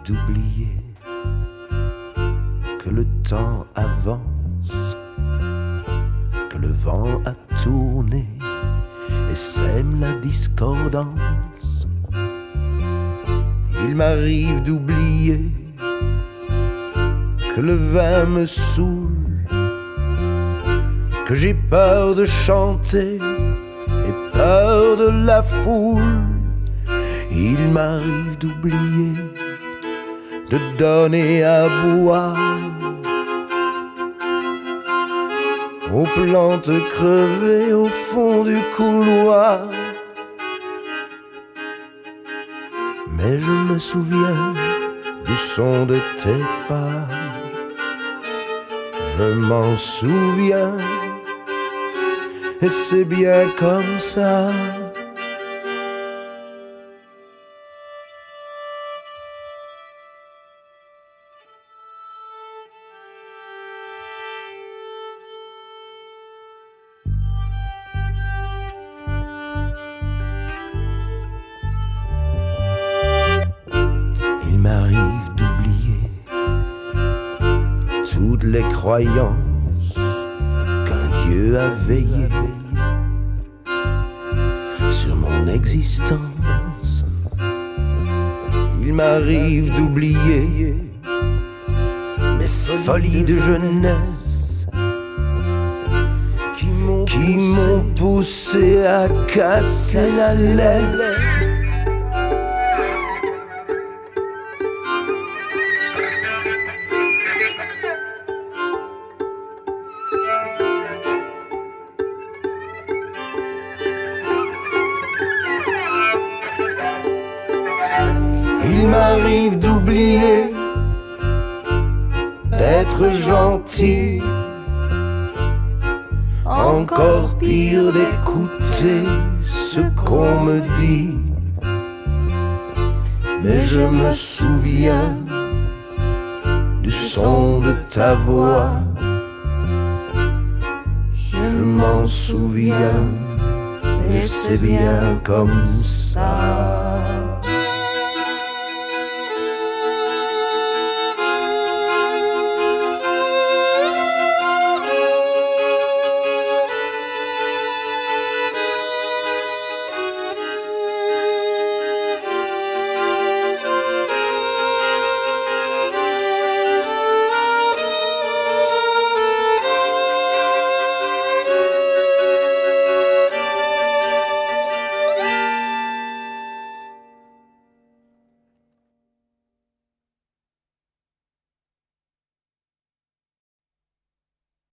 d'oublier que le temps avance, que le vent a tourné et sème la discordance. Il m'arrive d'oublier que le vin me saoule, que j'ai peur de chanter et peur de la foule. Il m'arrive d'oublier de donner à boire aux plantes crevées au fond du couloir. Mais je me souviens du son de tes pas, je m'en souviens, et c'est bien comme ça. Il m'arrive d'oublier toutes les croyances qu'un Dieu a veillé sur mon existence. Il m'arrive d'oublier mes folies de jeunesse qui m'ont poussé à casser la laisse. Il m'arrive d'oublier d'être gentil, encore pire d'écouter ce qu'on me dit. Mais je me souviens du son de ta voix, je m'en souviens, et c'est bien comme ça.